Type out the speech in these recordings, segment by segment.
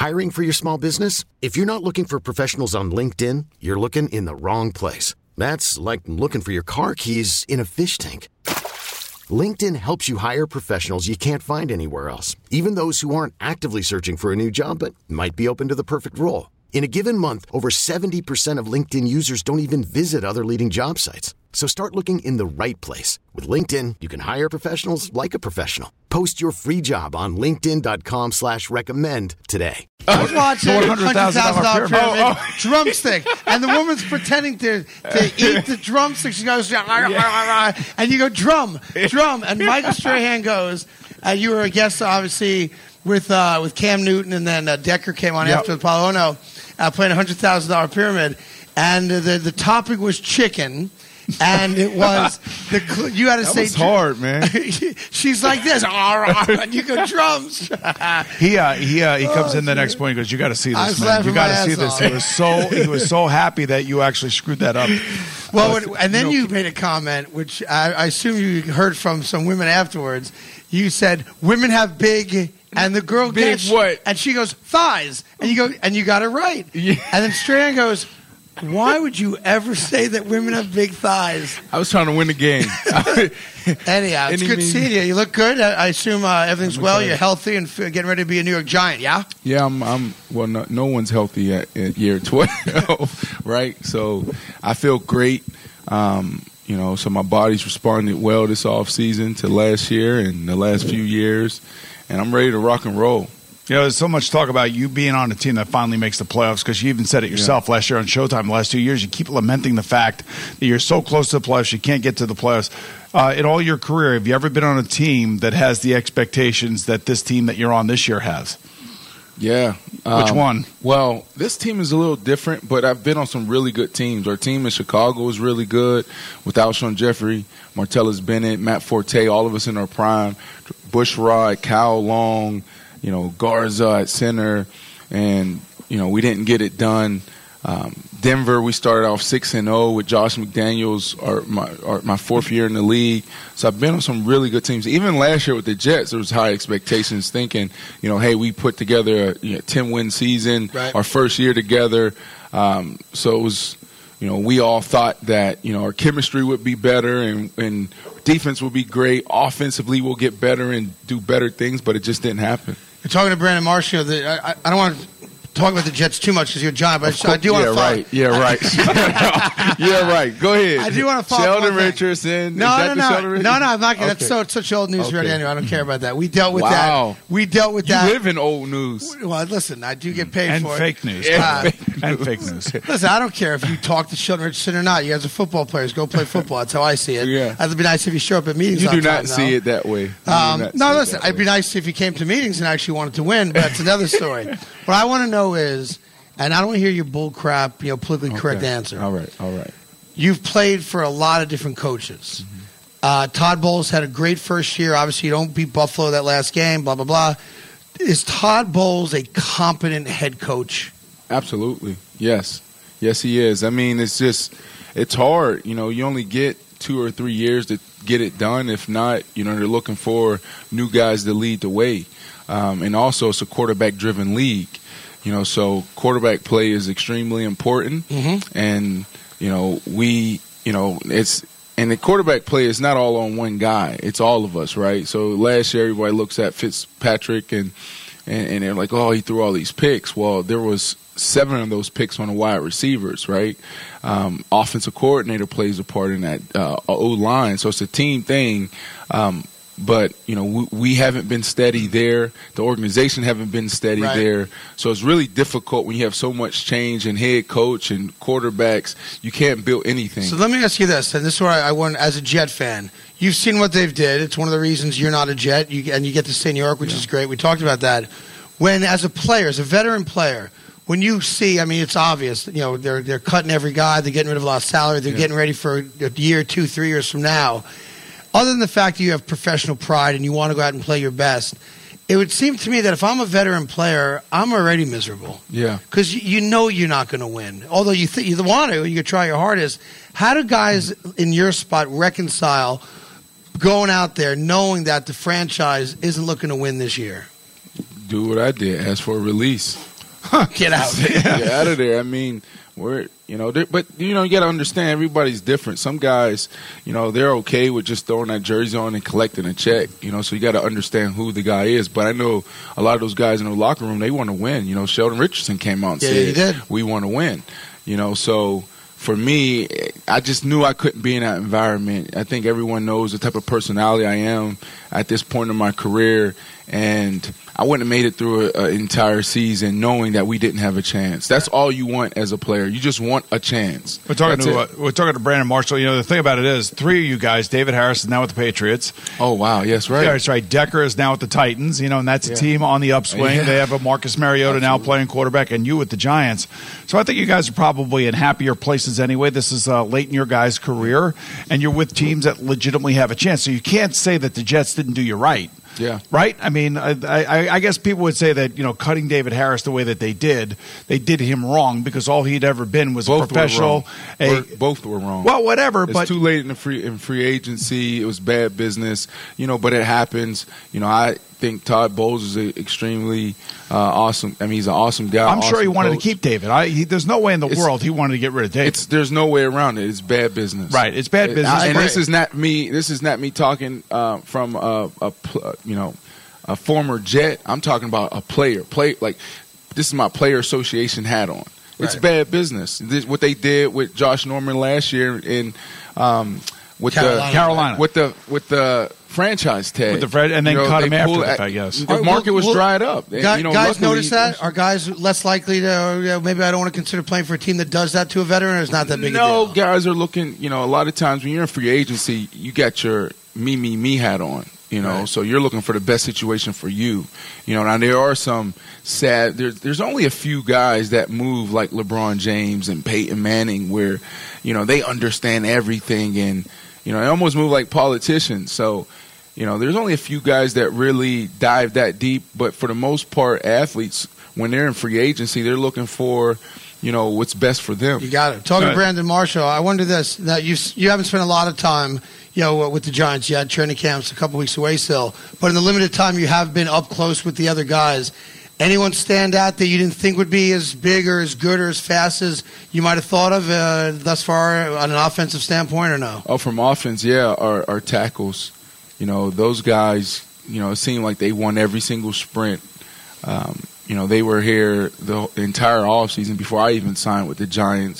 Hiring for your small business? If you're not looking for professionals on LinkedIn, you're looking in the wrong place. That's like looking for your car keys in a fish tank. LinkedIn helps you hire professionals you can't find anywhere else, even those who aren't actively searching for a new job but might be open to the perfect role. In a given month, over 70% of LinkedIn users don't even visit other leading job sites. So start looking in the right place. With LinkedIn, you can hire professionals like a professional. Post your free job on linkedin.com/recommend today. I was watching $100,000 pyramid drumstick, and the woman's pretending to eat the drumstick. She goes, and you go, drum. And Michael Strahan goes, you were a guest, obviously, with Cam Newton, and then Decker came on after the Apollo Ono, playing $100,000 pyramid, and the topic was chicken. And it was you had to say was hard, man. She's like this, and you go drums. He comes in the next point. He goes, "You got to see this, man. You got to see this." He was so happy that you actually screwed that up. Well, and then you made a comment, which I assume you heard from some women afterwards. You said women have big. And the girl gets what? And she goes, thighs. And you go, and you got it right. Yeah. And then Strahan goes, why would you ever say that women have big thighs? I was trying to win the game. Anyhow, it's good seeing you. You look good. I assume everything's well. You're healthy and getting ready to be a New York Giant, yeah? Yeah, I'm well, no one's healthy at year 12, right? So I feel great. So my body's responded well this offseason to last year and the last few years, and I'm ready to rock and roll. There's so much talk about you being on a team that finally makes the playoffs, because you even said it yourself last year on Showtime. The last 2 years, you keep lamenting the fact that you're so close to the playoffs, you can't get to the playoffs. In all your career, have you ever been on a team that has the expectations that this team that you're on this year has? Yeah. Which one? Well, this team is a little different, but I've been on some really good teams. Our team in Chicago was really good with Alshon Jeffrey, Martellus Bennett, Matt Forte, all of us in our prime, Bushrod, Kyle Long, Garza at center, and, we didn't get it done. Denver, we started off 6-0 with Josh McDaniels, my fourth year in the league. So I've been on some really good teams. Even last year with the Jets, there was high expectations, thinking, hey, we put together a 10-win season, our first year together. So it was, we all thought that, our chemistry would be better and defense would be great. Offensively, we'll get better and do better things, but it just didn't happen. You're talking to Brandon Marshall. I don't want to talk about the Jets too much because you're John, but I do want to follow. Yeah, right. Yeah, right. Go ahead. I do want to follow. Sheldon Richardson. No, I'm not going to. That's such old news already anyway. I don't care about that. We dealt with that. We dealt with that. You live in old news. Well, listen, I do get paid for fake news. And fake news. Listen, I don't care if you talk to Sheldon Richardson or not. You guys are football players. Go play football. That's how I see it. Yeah. It'd be nice if you show up at meetings. You do not see it that way. No, listen, it'd be nice if you came to meetings and actually wanted to win, but that's another story. What I want to know is, and I don't want to hear your bull crap, politically correct answer. All right. You've played for a lot of different coaches. Mm-hmm. Todd Bowles had a great first year. Obviously, you don't beat Buffalo that last game, blah, blah, blah. Is Todd Bowles a competent head coach? Absolutely. Yes, he is. I mean, it's hard. You only get 2 or 3 years to get it done. If not, they're looking for new guys to lead the way. And also, it's a quarterback-driven league. So quarterback play is extremely important. Mm-hmm. And, and the quarterback play is not all on one guy. It's all of us, right? So last year, everybody looks at Fitzpatrick and they're like, oh, he threw all these picks. Well, there was 7 of those picks on the wide receivers, right? Offensive coordinator plays a part in that O-line. So it's a team thing. But, we haven't been steady there. The organization haven't been steady there. So it's really difficult when you have so much change in head coach and quarterbacks. You can't build anything. So let me ask you this, and this is where I want, as a Jet fan, you've seen what they've did. It's one of the reasons you're not a Jet, and you get to stay in New York, which is great. We talked about that. When, as a player, as a veteran player, when you see, it's obvious, they're cutting every guy. They're getting rid of a lot of salary. They're getting ready for a year, 2, 3 years from now. Other than the fact that you have professional pride and you want to go out and play your best, it would seem to me that if I'm a veteran player, I'm already miserable. Yeah. Because you're not going to win. Although you want to, you can try your hardest. How do guys in your spot reconcile going out there knowing that the franchise isn't looking to win this year? Do what I did. Ask for a release. Get out. Get out of there. I mean, but you got to understand everybody's different. Some guys, they're okay with just throwing that jersey on and collecting a check. So you got to understand who the guy is. But I know a lot of those guys in the locker room, they want to win. Sheldon Richardson came out and said, he did. We want to win. So for me, I just knew I couldn't be in that environment. I think everyone knows the type of personality I am at this point in my career, and I wouldn't have made it through an entire season knowing that we didn't have a chance. That's all you want as a player. You just want a chance. We're talking to Brandon Marshall. The thing about it is, 3 of you guys, David Harris is now with the Patriots. Oh, wow. Yes, right. Yeah, that's right. Decker is now with the Titans, and that's a team on the upswing. Yeah. They have a Marcus Mariota now playing quarterback, and you with the Giants. So I think you guys are probably in happier places anyway. This is late in your guys' career, and you're with teams that legitimately have a chance. So you can't say that the Jets didn't do you right. Yeah. Right? I mean, I guess people would say that, cutting David Harris the way that they did him wrong because all he'd ever been was a professional. Both were wrong. Well, whatever. It's too late in free agency. It was bad business, but it happens. I think Todd Bowles is extremely awesome. I mean, he's an awesome guy. I'm sure he wanted to keep David. There's no way in the world he wanted to get rid of David. There's no way around it. It's bad business. Right. It's bad business. And this is not me. This is not me talking from a former Jet. I'm talking about a player. This is my player association hat on. It's bad business. What they did with Josh Norman last year in with Carolina with the franchise tag, and then cut him after that, I guess. The market was dried up. Guys notice that? Are guys less likely to? Maybe I don't want to consider playing for a team that does that to a veteran. Or it's not that big. No, a deal? Guys are looking. A lot of times when you're in free agency, you got your me hat on. So you're looking for the best situation for you. Now there are some sad. There's only a few guys that move like LeBron James and Peyton Manning, where they understand everything and they almost move like politicians. So there's only a few guys that really dive that deep. But for the most part, athletes, when they're in free agency, they're looking for what's best for them. You got it. Talking to Brandon Marshall, I wonder this: that you haven't spent a lot of time. With the Giants yet. Training camp's a couple weeks away still. But in the limited time you have been up close with the other guys, anyone stand out that you didn't think would be as big or as good or as fast as you might have thought of thus far on an offensive standpoint or no? Oh, from offense, yeah, our tackles. Those guys, it seemed like they won every single sprint. They were here the entire offseason before I even signed with the Giants,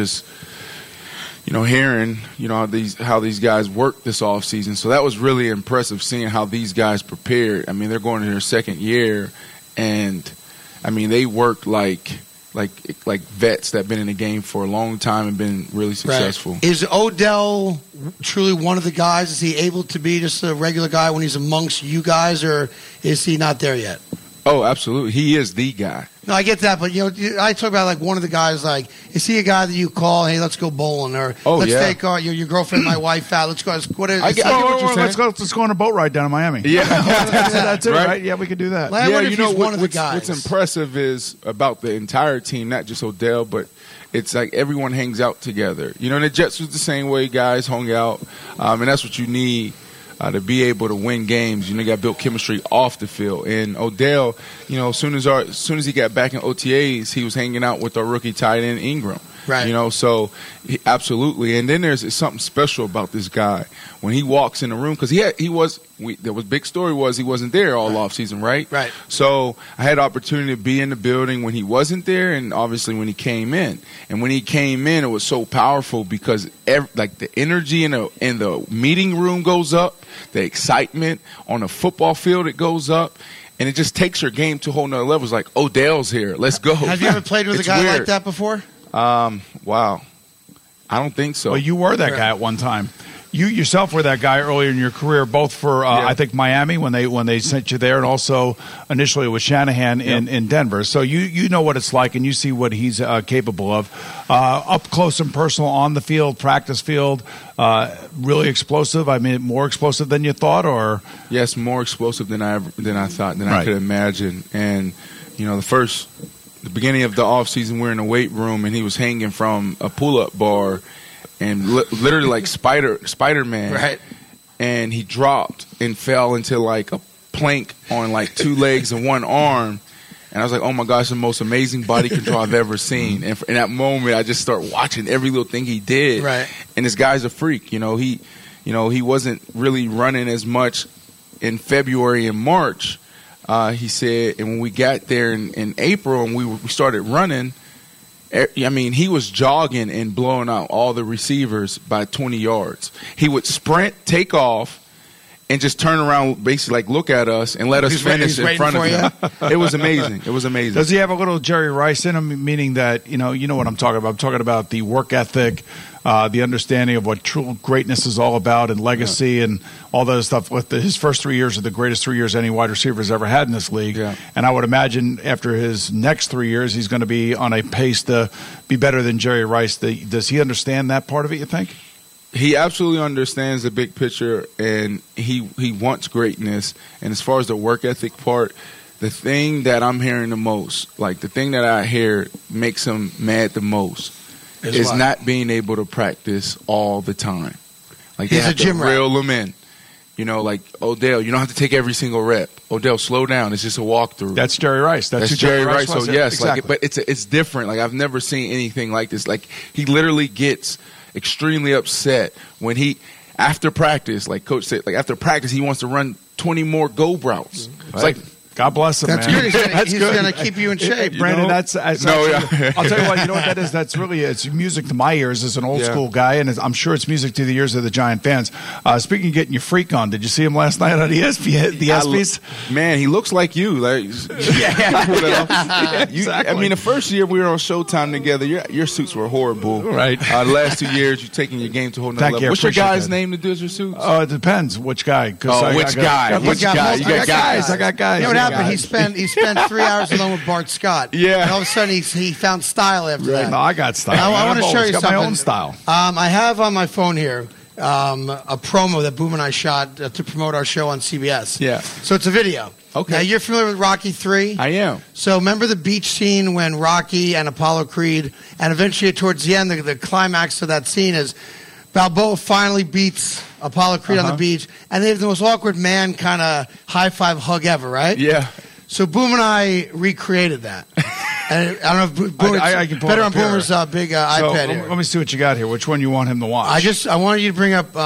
hearing, how these guys work this offseason. So that was really impressive seeing how these guys prepared. I mean, they're going into their second year, and, I mean, they worked like vets that have been in the game for a long time and been really successful. Right. Is Odell truly one of the guys? Is he able to be just a regular guy when he's amongst you guys, or is he not there yet? Oh, absolutely. He is the guy. No, I get that, but I talk about one of the guys. Is he a guy that you call? Hey, let's go bowling, or let's take your girlfriend, my wife out. Let's go. I get what you're saying. Let's go on a boat ride down to Miami. Yeah, that's it, right? Yeah, we could do that. Well, one of the guys. What's impressive is about the entire team, not just Odell, but it's like everyone hangs out together. And the Jets was the same way. Guys hung out, and that's what you need. To be able to win games, you got built chemistry off the field. And Odell, as soon as he got back in OTAs, he was hanging out with our rookie tight end Ingram. Right. So absolutely. And then there's something special about this guy when he walks in the room, because there was big story was he wasn't there all off season, right? Right. So I had the opportunity to be in the building when he wasn't there, and obviously when he came in. And when he came in, it was so powerful because the energy in the meeting room goes up, the excitement on the football field it goes up. And it just takes your game to a whole nother level. It's like, Odell's here. Let's go. Have you ever played with a guy like that before? Wow. I don't think so. Well, you were that guy at one time. You yourself were that guy earlier in your career, both for I think Miami when they sent you there, and also initially with Shanahan in Denver. So you know what it's like, and you see what he's capable of, up close and personal on the field, practice field. Really explosive. I mean, more explosive than you thought, or yes, more explosive than I thought, I could imagine. And the beginning of the off season, we're in a weight room, and he was hanging from a pull-up bar. And literally like Spider-Man. Right. And he dropped and fell into like a plank on like two legs and one arm. And I was like, oh, my gosh, the most amazing body control I've ever seen. And in that moment, I just start watching every little thing he did. Right. And this guy's a freak. He wasn't really running as much in February and March, he said. And when we got there in April and we started running, I mean, he was jogging and blowing out all the receivers by 20 yards. He would sprint, take off, and just turn around, basically like look at us and let us finish in front of him. It was amazing. It was amazing. Does he have a little Jerry Rice in him, meaning that, you know what I'm talking about? I'm talking about the work ethic, the understanding of what true greatness is all about and legacy and all that stuff. With his first 3 years are the greatest 3 years any wide receiver has ever had in this league. Yeah. And I would imagine after his next 3 years, he's going to be on a pace to be better than Jerry Rice. Does he understand that part of it, you think? He absolutely understands the big picture, and he wants greatness. And as far as the work ethic part, the thing that I'm hearing the most, like the thing that I hear makes him mad the most, is not being able to practice all the time. Like they have to reel him in. Like, Odell, you don't have to take every single rep. Odell, slow down. It's just a walkthrough. That's Jerry Rice. That's who Jerry Rice. So, yes. Exactly. But it's different. Like, I've never seen anything like this. Like, he literally gets extremely upset when after practice, like Coach said, like after practice, he wants to run 20 more go routes. It's like, God bless him, That's man. good. He's going to keep you in shape. Brandon, that's I'll tell you what, you know what that is? That's really, it's music to my ears as an old school guy, and I'm sure it's music to the ears of the Giant fans. Speaking of getting your freak on, did you see him last night on ESPN, the ESPYs? Man, he looks like you. Like, Exactly. I mean, the first year we were on Showtime together, your suits were horrible. Right. The last 2 years, you're taking your game to a whole nother level. What's your guy's name that does your suits? Oh, it depends which guy. Which guy? Which guy? You got guys. I got guys. You know what happened? He spent 3 hours alone with Bart Scott. Yeah. And all of a sudden he found style after that. No, I got style. I want to show you got something. my own style. I have on my phone here a promo that Boom and I shot to promote our show on CBS. Yeah. So it's a video. Okay. Now, you're familiar with Rocky III? I am. So remember the beach scene when Rocky and Apollo Creed, and eventually towards the end, the climax of that scene is Balboa finally beats Apollo Creed on the beach, and they have the most awkward man kind of high-five hug ever, right? Yeah. So Boom and I recreated that. And I don't know if Boom, I can pull better it on up here. Boomer's big iPad here. Let me see what you got here. Which one you want him to watch? I wanted you to bring up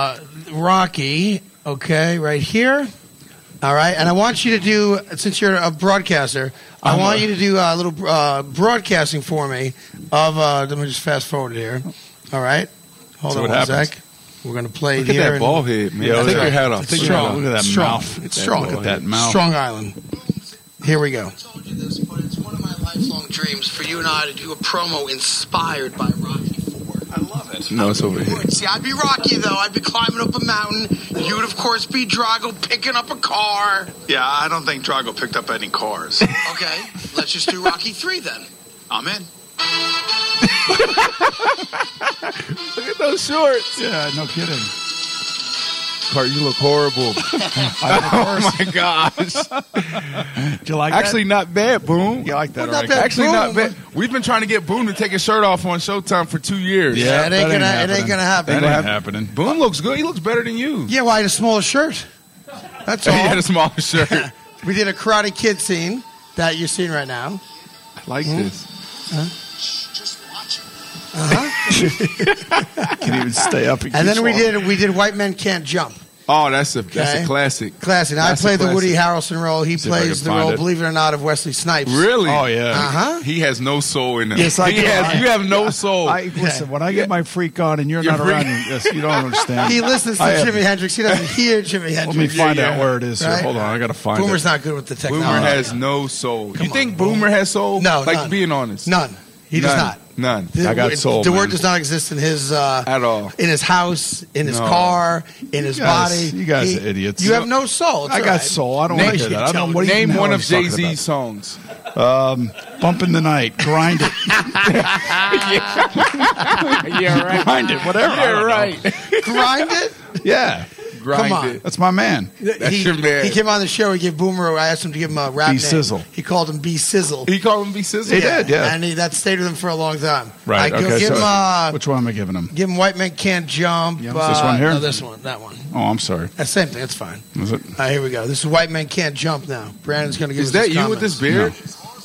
Rocky, okay, right here. All right, and I want you to do, since you're a broadcaster, I want you to do a little broadcasting for me of, let me just fast forward here. All right, hold on one sec. We're going to play Look it here. at that ball head, man. Yeah, I think your hat off. It's strong. Look at that strong. mouth. It's strong. Look at that mouth. Strong Island. Here we go. I told you this, but it's one of my lifelong dreams for you and I to do a promo inspired by Rocky IV. I love it. No, it's over here. See, I'd be Rocky, though. I'd be climbing up a mountain. You'd, of course, be Drago picking up a car. Yeah, I don't think Drago picked up any cars. Okay, let's just do Rocky III then. I'm in. Look at those shorts. Yeah, no kidding. Cart, you look horrible. Oh, my gosh. Do you like Actually, not bad, Boom. that? You like that, Well, not right? bad. Actually, Boom. not bad. We've been trying to get Boone to take his shirt off on Showtime for 2 years. Yeah, it ain't gonna happen. That ain't happening. Boone looks good. He looks better than you. Yeah, well, I had a smaller shirt. That's He all. had a smaller shirt. We did a Karate Kid scene that you're seeing right now. I like this. Just watch it. Can't even stay up. And then we did White Men Can't Jump. Oh, that's a classic. Classic. Now, I That's a played the Woody classic. Harrelson role. He See if I plays can the find role, it. believe it or not, of Wesley Snipes. Really? Oh, yeah. Uh-huh. He has no soul in him. Yes, I He do. has- You have no soul. Listen, when I get my freak on and you're not freak- around, you don't understand. He listens to I have- Jimi Hendrix. He doesn't hear Jimi Hendrix. Let me find out where it is. Here. Right? Hold on, I got to find Boomer's it. not good with the technology. Boomer has no soul. You think on, Boomer has soul? No, Like, none. being honest. None. He does None. not. None. I got soul, The man. word does not exist in his At all. in his house, in his No. car, in his guys- body. you guys are idiots. You have no soul. It's I all got right. soul. I don't Name- want to hear that. I don't know what do you Name know one what of he's talking Jay-Z's songs. about. Bump in the Night. Grind it. Yeah, right. Grind it. Whatever. I Yeah, don't know. right. Grind it. Yeah. Grind on. it. That's my man. That's your man. He came on the show. He gave Boomer. I asked him to give him a rap name. B-Sizzle. He called him B Sizzle. He called him B Sizzle. He did, yeah. And that stayed with him for a long time. Right. I go, Okay. give him, Which one am I giving him? give him White Men Can't Jump. This one here? No, this one. That one. Oh, I'm sorry. That same thing. That's fine. Is it? Here we go. This is White Men Can't Jump now. Brandon's going to give Is us that his you with this beard?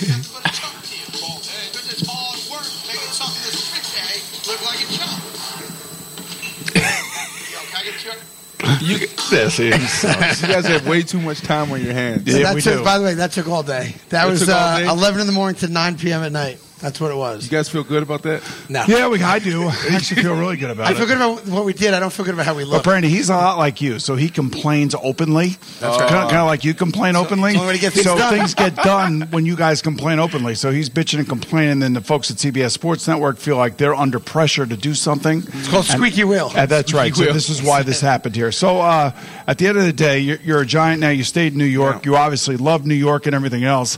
That's what it's up to you. Because it's hard work making something that's pretty look like a chump. Yo, can I get a chump? You guys have way too much time on your hands. Yeah, we do. By the way, that took all day. That was took all day? 11 in the morning to 9 p.m. at night. That's what it was. You guys feel good about that? No. Yeah, I do. I actually feel really good about I it. feel good about what we did. I don't feel good about how we But look. Brandon, he's a lot like you, so he complains openly. That's right. Kind of like you complain openly. the only way to get things done. Things get done when you guys complain openly. So he's bitching and complaining, and the folks at CBS Sports Network feel like they're under pressure to do something. It's called squeaky wheel. And that's right. So this is why this happened here. So at the end of the day, you're a Giant now. You stayed in New York. You obviously love New York and everything else.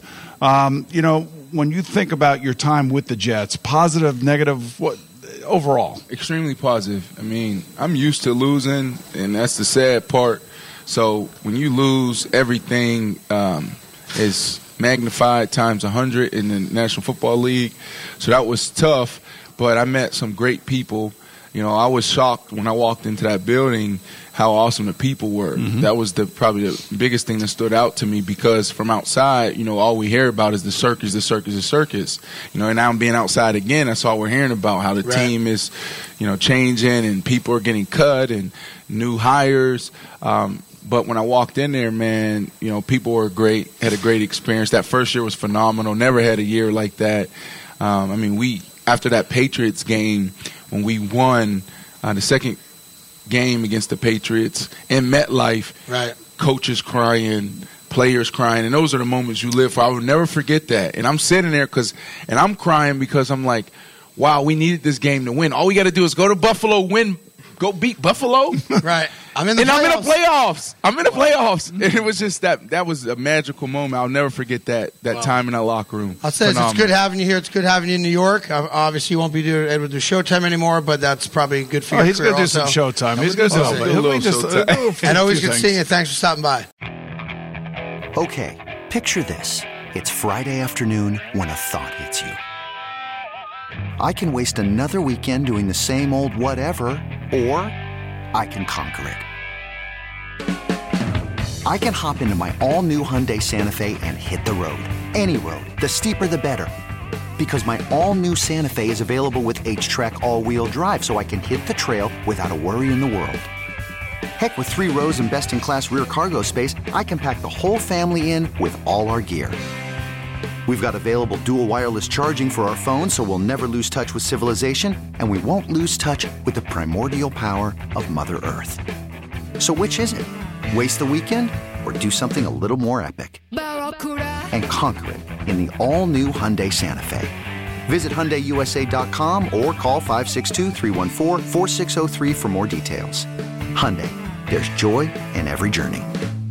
When you think about your time with the Jets, positive, negative, what overall? Extremely positive. I mean, I'm used to losing, and that's the sad part. So when you lose, everything is magnified times 100 in the National Football League. So that was tough, but I met some great people. I was shocked when I walked into that building how awesome the people were. Mm-hmm. That was probably the biggest thing that stood out to me, because from outside, all we hear about is the circus. And now I'm being outside again. That's all we're hearing about, how the team is, changing and people are getting cut and new hires. But when I walked in there, man, people were great, had a great experience. That first year was phenomenal. Never had a year like that. After that Patriots game, when we won the second game against the Patriots in MetLife, right? Coaches crying, players crying, and those are the moments you live for. I will never forget that. And I'm sitting there and I'm crying because I'm like, wow, we needed this game to win. All we got to do is go to Buffalo, win, go beat Buffalo. Right. I'm in the playoffs. And it was just that was a magical moment. I'll never forget that time in that locker room. I'll say it's good having you here. It's good having you in New York. Obviously, you won't be able to do Showtime anymore, but that's probably good for you. He's going to do some Showtime. He's going to do and always good seeing you. Thanks for stopping by. Okay, picture this. It's Friday afternoon when a thought hits you. I can waste another weekend doing the same old whatever, or I can conquer it. I can hop into my all-new Hyundai Santa Fe and hit the road. Any road. The steeper, the better. Because my all-new Santa Fe is available with H-Track all-wheel drive, so I can hit the trail without a worry in the world. Heck, with 3 rows and best-in-class rear cargo space, I can pack the whole family in with all our gear. We've got available dual wireless charging for our phones, so we'll never lose touch with civilization, and we won't lose touch with the primordial power of Mother Earth. So which is it? Waste the weekend or do something a little more epic? And conquer it in the all-new Hyundai Santa Fe. Visit HyundaiUSA.com or call 562-314-4603 for more details. Hyundai, there's joy in every journey.